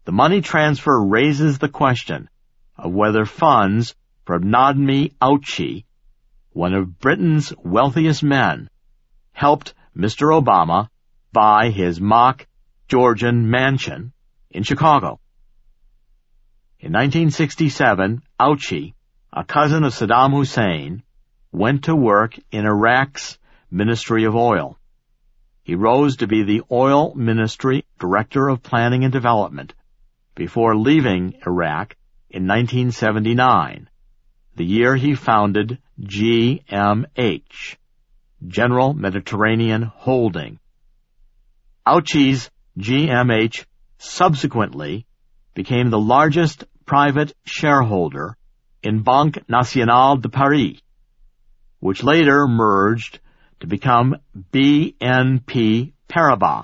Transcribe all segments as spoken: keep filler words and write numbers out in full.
The money transfer raises the question of whether funds from Nadmi Auchi, one of Britain's wealthiest men, helped Mister Obama buy his mock Georgian mansion in Chicago. In nineteen sixty-seven, Auchi, a cousin of Saddam Hussein, went to work in Iraq's Ministry of Oil. He rose to be the Oil Ministry Director of Planning and Development before leaving Iraq in nineteen seventy-nine, the year he founded G M H, General Mediterranean Holding. Auchi's G M H subsequently became the largest private shareholder in Banque Nationale de Paris, which later merged to become B N P Paribas.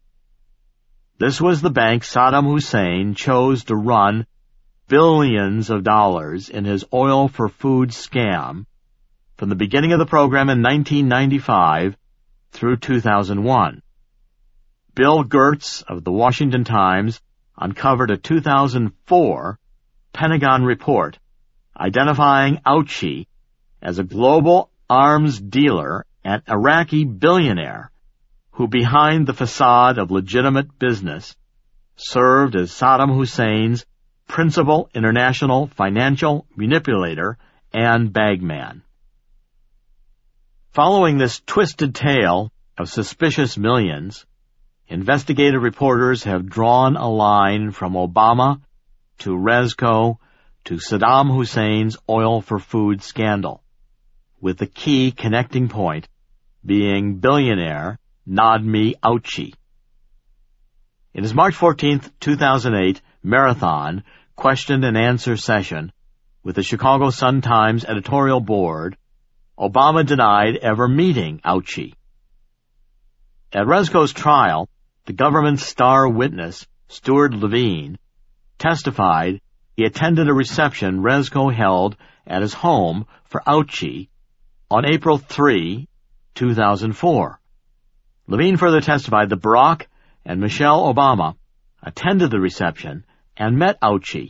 This was the bank Saddam Hussein chose to run billions of dollars in his oil for food scam from the beginning of the program in nineteen ninety-five through two thousand one. Bill Gertz of the Washington Times uncovered a two thousand four Pentagon report identifying Auchi as a global arms dealer and Iraqi billionaire who, behind the facade of legitimate business, served as Saddam Hussein's principal international financial manipulator and bagman. Following this twisted tale of suspicious millions, investigative reporters have drawn a line from Obama to Rezko to Saddam Hussein's oil for food scandal, with the key connecting point being billionaire Nadmi Auchi. In his March fourteenth, two thousand eight marathon question and answer session with the Chicago Sun-Times editorial board, Obama denied ever meeting Auchi. At Rezko's trial, the government's star witness, Stuart Levine, testified he attended a reception Rezko held at his home for Auchi on April third, two thousand four. Levine further testified that Barack and Michelle Obama attended the reception and met Auchi.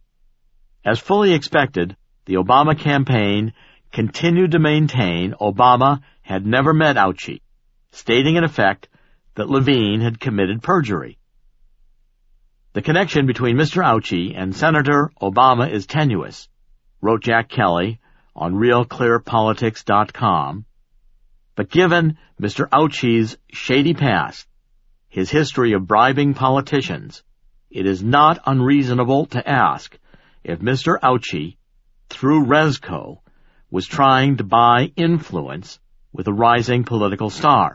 As fully expected, the Obama campaign continued to maintain Obama had never met Auchi, stating in effect that Levine had committed perjury. The connection between Mister Auchi and Senator Obama is tenuous, wrote Jack Kelly on Real Clear Politics dot com, but given Mister Auchi's shady past, his history of bribing politicians, it is not unreasonable to ask if Mister Auchi, through Rezko, was trying to buy influence with a rising political star.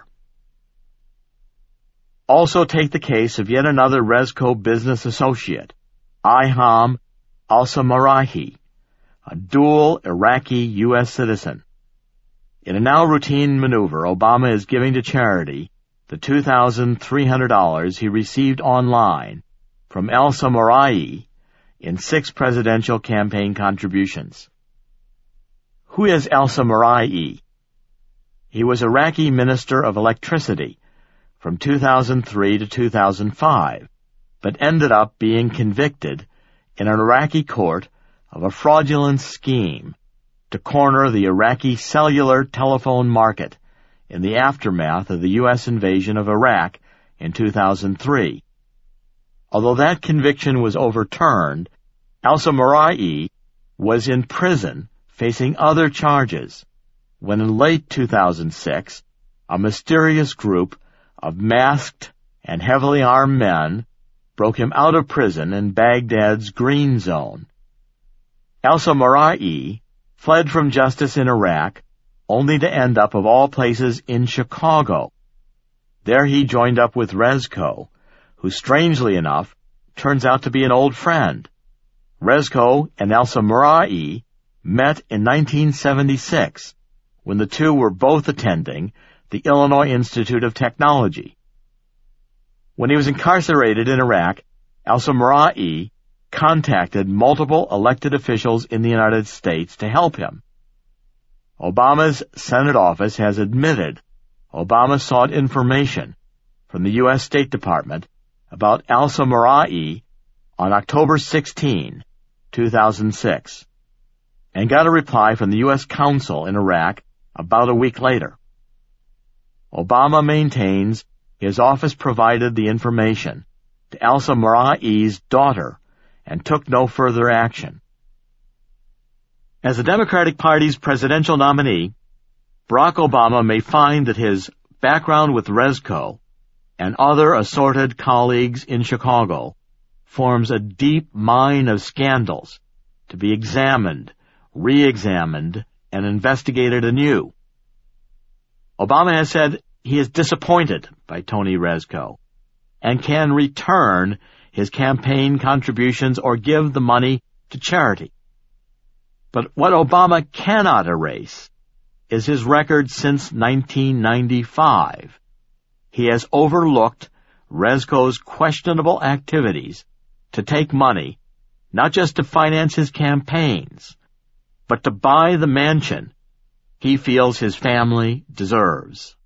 Also take the case of yet another Rezko business associate, Iham al-Samarahi, a dual Iraqi U S citizen. In a now routine maneuver, Obama is giving to charity the two thousand three hundred dollars he received online from al-Samarahi in six presidential campaign contributions. Who is al-Samarahi? He was Iraqi Minister of Electricity from two thousand three to two thousand five, but ended up being convicted in an Iraqi court of a fraudulent scheme to corner the Iraqi cellular telephone market in the aftermath of the U S invasion of Iraq in two thousand three. Although that conviction was overturned, al-Samarahi was in prison facing other charges when in late two thousand six, a mysterious group of masked and heavily armed men broke him out of prison in Baghdad's Green Zone. Al-Samarahi fled from justice in Iraq, only to end up, of all places, in Chicago. There he joined up with Rezko, who, strangely enough, turns out to be an old friend. Rezko and al-Samarahi met in nineteen seventy-six, when the two were both attending the Illinois Institute of Technology. When he was incarcerated in Iraq, al-Samarahi contacted multiple elected officials in the United States to help him. Obama's Senate office has admitted Obama sought information from the U S State Department about al-Samarahi on October sixteenth, two thousand six, and got a reply from the U S consul in Iraq about a week later. Obama maintains his office provided the information to al-Samrai's daughter and took no further action. As the Democratic Party's presidential nominee, Barack Obama may find that his background with Rezko and other assorted colleagues in Chicago forms a deep mine of scandals to be examined, re-examined, and investigated anew. Obama has said he is disappointed by Tony Rezko and can return his campaign contributions or give the money to charity. But what Obama cannot erase is his record since nineteen ninety-five. He has overlooked Rezko's questionable activities to take money, not just to finance his campaigns, but to buy the mansion he feels his family deserves.